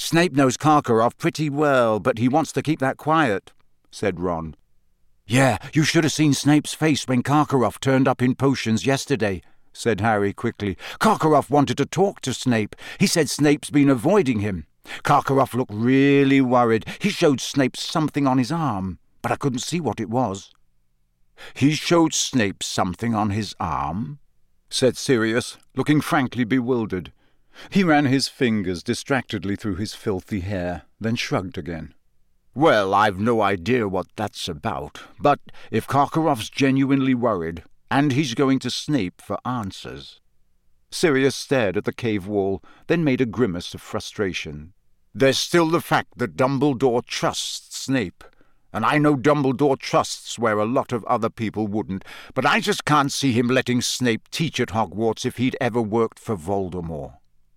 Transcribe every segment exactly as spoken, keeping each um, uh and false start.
"Snape knows Karkaroff pretty well, but he wants to keep that quiet," said Ron. "Yeah, you should have seen Snape's face when Karkaroff turned up in potions yesterday," said Harry quickly. "Karkaroff wanted to talk to Snape. He said Snape's been avoiding him. Karkaroff looked really worried. He showed Snape something on his arm, but I couldn't see what it was." "He showed Snape something on his arm?" said Sirius, looking frankly bewildered. He ran his fingers distractedly through his filthy hair, then shrugged again. "Well, I've no idea what that's about, but if Karkaroff's genuinely worried, and he's going to Snape for answers—" Sirius stared at the cave wall, then made a grimace of frustration. "There's still the fact that Dumbledore trusts Snape, and I know Dumbledore trusts where a lot of other people wouldn't, but I just can't see him letting Snape teach at Hogwarts if he'd ever worked for Voldemort."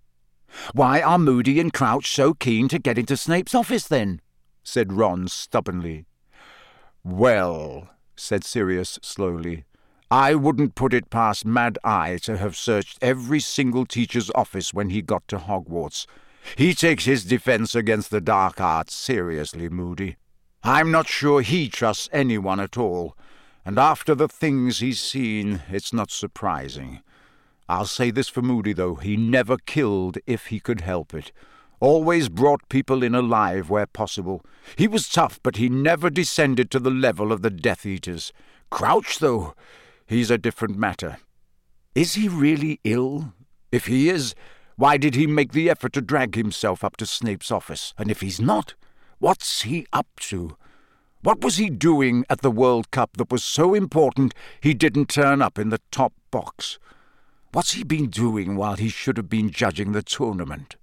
"Why are Moody and Crouch so keen to get into Snape's office, then?" said Ron stubbornly. "Well," said Sirius slowly, "I wouldn't put it past Mad Eye to have searched every single teacher's office when he got to Hogwarts. He takes his defense against the dark arts seriously, Moody. I'm not sure he trusts anyone at all, and after the things he's seen, it's not surprising. I'll say this for Moody, though, he never killed if he could help it. Always brought people in alive where possible. He was tough, but he never descended to the level of the Death Eaters. Crouch, though, he's a different matter. Is he really ill? If he is, why did he make the effort to drag himself up to Snape's office? And if he's not, what's he up to? What was he doing at the World Cup that was so important he didn't turn up in the top box? What's he been doing while he should have been judging the tournament?"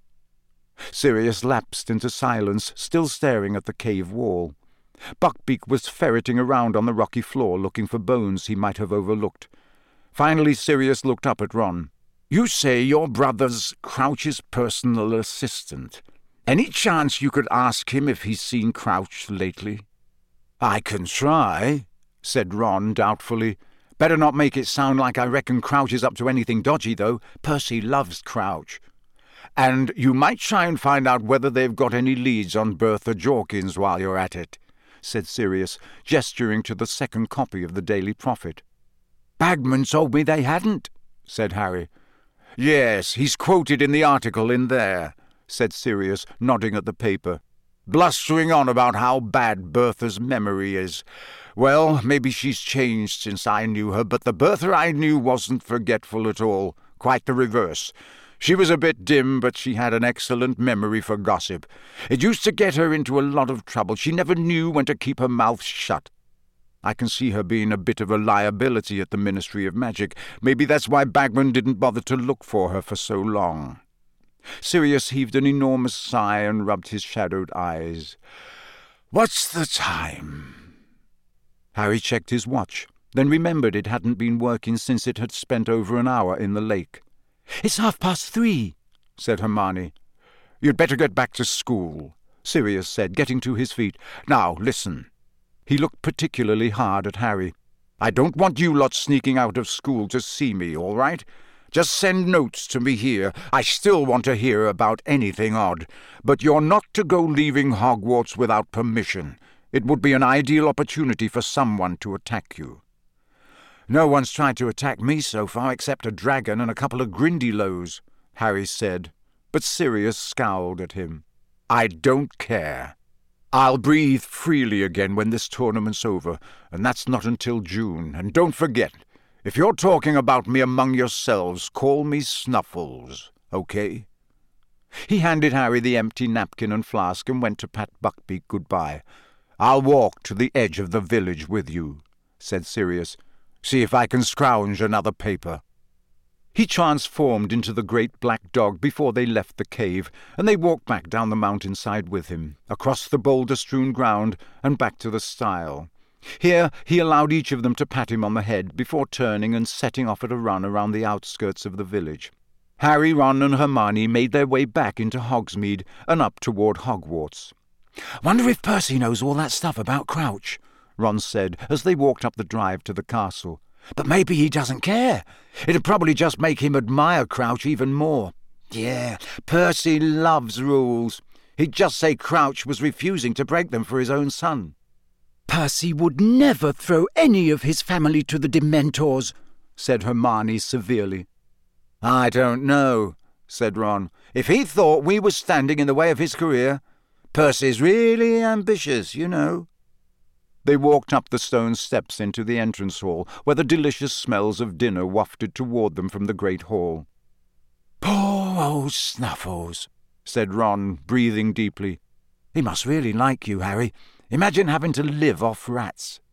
Sirius lapsed into silence, still staring at the cave wall. Buckbeak was ferreting around on the rocky floor looking for bones he might have overlooked. Finally Sirius looked up at Ron. "You say your brother's Crouch's personal assistant. Any chance you could ask him if he's seen Crouch lately?" "I can try," said Ron doubtfully. "Better not make it sound like I reckon Crouch is up to anything dodgy, though. Percy loves Crouch. And you might try and find out whether they've got any leads on Bertha Jorkins while you're at it," said Sirius, gesturing to the second copy of the Daily Prophet. "Bagman told me they hadn't," said Harry. "Yes, he's quoted in the article in there," said Sirius, nodding at the paper. "Blustering on about how bad Bertha's memory is. Well, maybe she's changed since I knew her, but the Bertha I knew wasn't forgetful at all. Quite the reverse. She was a bit dim, but she had an excellent memory for gossip. It used to get her into a lot of trouble. She never knew when to keep her mouth shut. I can see her being a bit of a liability at the Ministry of Magic. Maybe that's why Bagman didn't bother to look for her for so long." Sirius heaved an enormous sigh and rubbed his shadowed eyes. "What's the time?" Harry checked his watch, then remembered it hadn't been working since it had spent over an hour in the lake. "It's half past three," said Hermione. "You'd better get back to school," Sirius said, getting to his feet. "Now, listen." He looked particularly hard at Harry. "I don't want you lot sneaking out of school to see me, all right? Just send notes to me here. I still want to hear about anything odd. But you're not to go leaving Hogwarts without permission. It would be an ideal opportunity for someone to attack you." "No one's tried to attack me so far except a dragon and a couple of Grindylows," Harry said, but Sirius scowled at him. "I don't care. I'll breathe freely again when this tournament's over, and that's not until June. And don't forget, if you're talking about me among yourselves, call me Snuffles, okay?" He handed Harry the empty napkin and flask and went to pat Buckbeak goodbye. "I'll walk to the edge of the village with you," said Sirius. "See if I can scrounge another paper." He transformed into the great black dog before they left the cave, and they walked back down the mountainside with him, across the boulder-strewn ground and back to the stile. Here he allowed each of them to pat him on the head before turning and setting off at a run around the outskirts of the village. Harry, Ron and Hermione made their way back into Hogsmeade and up toward Hogwarts. "Wonder if Percy knows all that stuff about Crouch," Ron said as they walked up the drive to the castle. "But maybe he doesn't care. It'd probably just make him admire Crouch even more. Yeah, Percy loves rules. He'd just say Crouch was refusing to break them for his own son. Percy would never throw any of his family to the Dementors, said Hermione severely. I don't know, said Ron. If he thought we were standing in the way of his career, Percy's really ambitious, you know. They walked up the stone steps into the entrance hall, where the delicious smells of dinner wafted toward them from the great hall. Poor old Snuffles, said Ron, breathing deeply. He must really like you, Harry. Imagine having to live off rats.